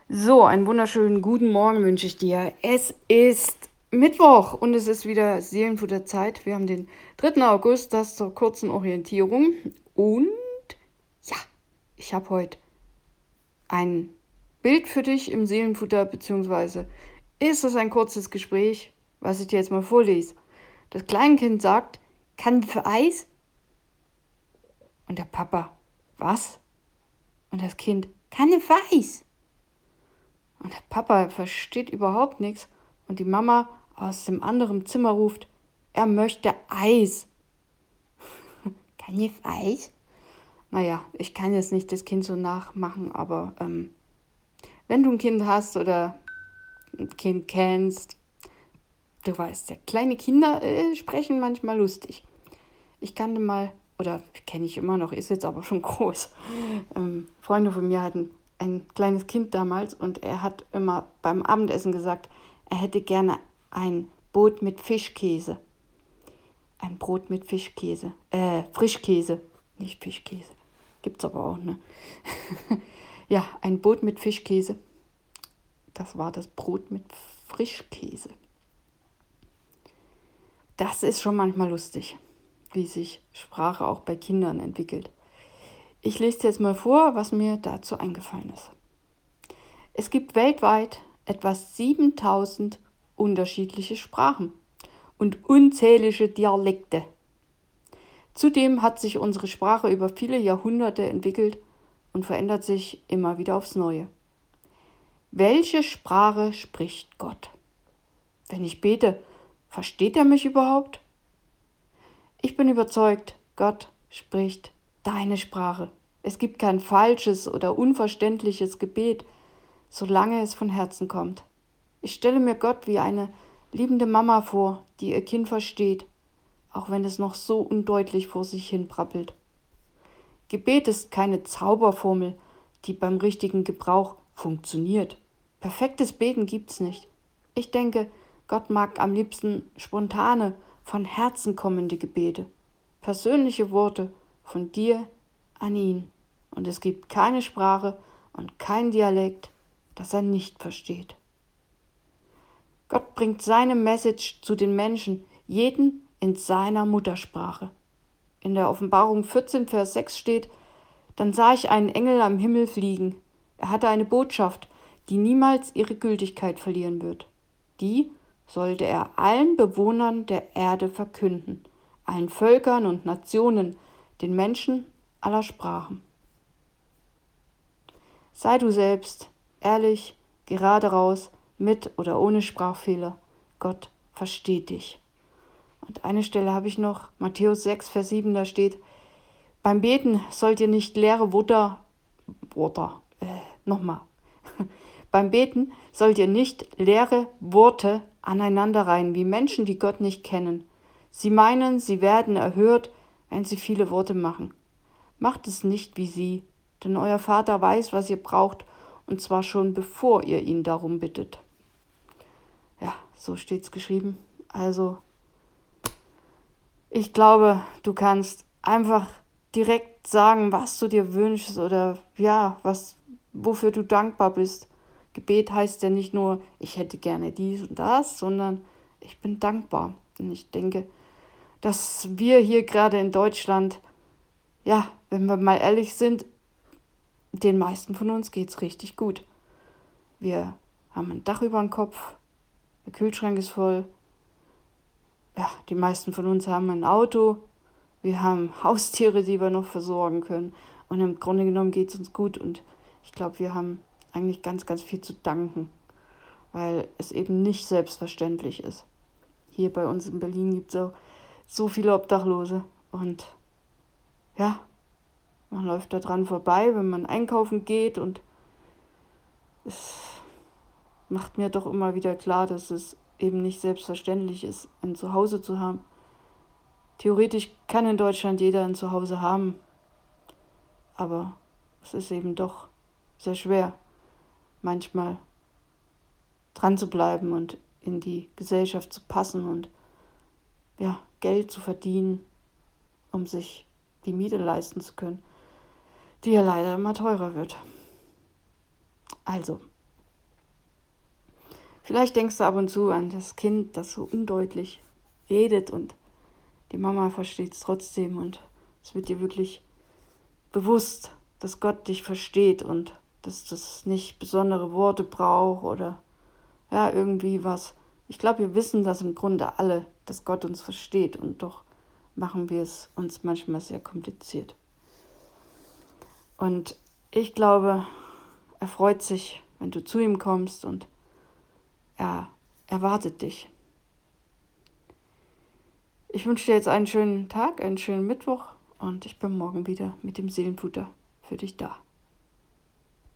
So, einen wunderschönen guten Morgen wünsche ich dir. Es ist Mittwoch und es ist wieder Seelenfutterzeit. Wir haben den 3. August, das zur kurzen Orientierung. Und ja, ich habe heute ein Bild für dich im Seelenfutter, beziehungsweise ist es ein kurzes Gespräch, was ich dir jetzt mal vorlese. Das Kleinkind sagt, kann für Eis? Und der Papa, was? Und das Kind, Kanne für Eis. Und der Papa versteht überhaupt nichts und die Mama aus dem anderen Zimmer ruft, er möchte Eis. Kann ich Eis? Naja, ich kann jetzt nicht das Kind so nachmachen, aber wenn du ein Kind hast oder ein Kind kennst, du weißt ja, kleine Kinder sprechen manchmal lustig. Ich kannte mal, oder kenne ich immer noch, ist jetzt aber schon groß. Freunde von mir hatten ein kleines Kind damals und er hat immer beim Abendessen gesagt, er hätte gerne ein Brot mit Fischkäse. Ein Brot mit Fischkäse. Frischkäse. Nicht Fischkäse. Gibt's aber auch, ne? Ja, ein Brot mit Fischkäse. Das war das Brot mit Frischkäse. Das ist schon manchmal lustig, wie sich Sprache auch bei Kindern entwickelt. Ich lese dir jetzt mal vor, was mir dazu eingefallen ist. Es gibt weltweit etwa 7000 unterschiedliche Sprachen und unzählige Dialekte. Zudem hat sich unsere Sprache über viele Jahrhunderte entwickelt und verändert sich immer wieder aufs Neue. Welche Sprache spricht Gott? Wenn ich bete, versteht er mich überhaupt? Ich bin überzeugt, Gott spricht deine Sprache. Es gibt kein falsches oder unverständliches Gebet, solange es von Herzen kommt. Ich stelle mir Gott wie eine liebende Mama vor, die ihr Kind versteht, auch wenn es noch so undeutlich vor sich hin brabbelt. Gebet ist keine Zauberformel, die beim richtigen Gebrauch funktioniert. Perfektes Beten gibt's nicht. Ich denke, Gott mag am liebsten spontane, von Herzen kommende Gebete. Persönliche Worte von dir an ihn. Und es gibt keine Sprache und kein Dialekt, das er nicht versteht. Gott bringt seine Message zu den Menschen, jeden in seiner Muttersprache. In der Offenbarung 14, Vers 6 steht, dann sah ich einen Engel am Himmel fliegen. Er hatte eine Botschaft, die niemals ihre Gültigkeit verlieren wird. Die sollte er allen Bewohnern der Erde verkünden, allen Völkern und Nationen, den Menschen aller Sprachen. Sei du selbst, ehrlich, gerade raus, mit oder ohne Sprachfehler. Gott versteht dich. Und eine Stelle habe ich noch, Matthäus 6, Vers 7, da steht, beim Beten sollt ihr nicht leere nochmal. Beim Beten sollt ihr nicht leere Worte aneinanderreihen, wie Menschen, die Gott nicht kennen. Sie meinen, sie werden erhört, wenn sie viele Worte machen. Macht es nicht wie sie, denn euer Vater weiß, was ihr braucht, und zwar schon bevor ihr ihn darum bittet. Ja, so steht's geschrieben. Also, ich glaube, du kannst einfach direkt sagen, was du dir wünschst oder ja, wofür du dankbar bist. Gebet heißt ja nicht nur, ich hätte gerne dies und das, sondern ich bin dankbar. Und ich denke, dass wir hier gerade in Deutschland, ja, wenn wir mal ehrlich sind, den meisten von uns geht's richtig gut. Wir haben ein Dach über dem Kopf, der Kühlschrank ist voll. Ja, die meisten von uns haben ein Auto, wir haben Haustiere, die wir noch versorgen können. Und im Grunde genommen geht es uns gut. Und ich glaube, wir haben eigentlich ganz, ganz viel zu danken, weil es eben nicht selbstverständlich ist. Hier bei uns in Berlin gibt es so viele Obdachlose. Und ja, man läuft da dran vorbei, wenn man einkaufen geht. Und es macht mir doch immer wieder klar, dass es eben nicht selbstverständlich ist, ein Zuhause zu haben. Theoretisch kann in Deutschland jeder ein Zuhause haben, aber es ist eben doch sehr schwer, manchmal dran zu bleiben und in die Gesellschaft zu passen und ja, Geld zu verdienen, um sich die Miete leisten zu können, die ja leider immer teurer wird. Also, Vielleicht denkst du ab und zu an das Kind, das so undeutlich redet und die Mama versteht es trotzdem und es wird dir wirklich bewusst, dass Gott dich versteht und dass das nicht besondere Worte braucht oder ja, irgendwie was. Ich glaube, wir wissen das im Grunde alle, dass Gott uns versteht und doch machen wir es uns manchmal sehr kompliziert. Und ich glaube, er freut sich, wenn du zu ihm kommst und er erwartet dich. Ich wünsche dir jetzt einen schönen Tag, einen schönen Mittwoch und ich bin morgen wieder mit dem Seelenfutter für dich da.